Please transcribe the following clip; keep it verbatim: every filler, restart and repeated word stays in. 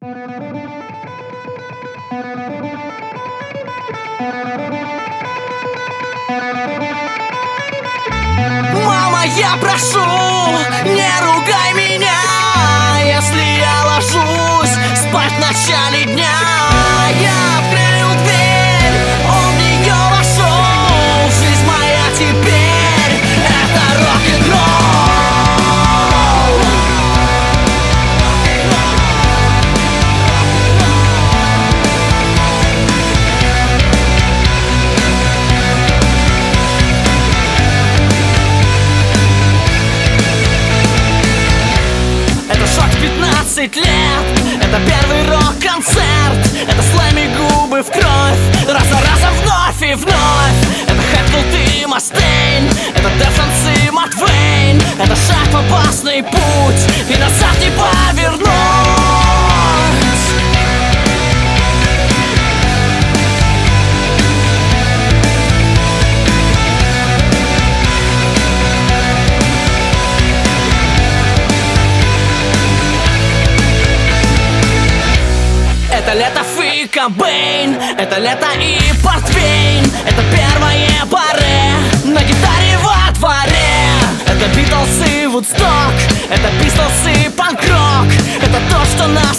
Мама, я прошу, не ругай меня, если я ложусь спать в начале дня. Я открыл дверь, он в нее вошел. Жизнь моя теперь — это рок-н-ролл. Это шок в пятнадцать лет, это первый рок-концерт, это слэм и губы в кровь, раз за разом вновь и вновь. Это Hetfield и Мастейн, это Deftones и Маквейн, это шаг в опасный путь, и назад не повернуть. Это лето и Кобейн, это лето и портвейн, это первое баре на гитаре во дворе. Это Битлз и Вудсток, это Пистолс и панк-рок, это то, что наш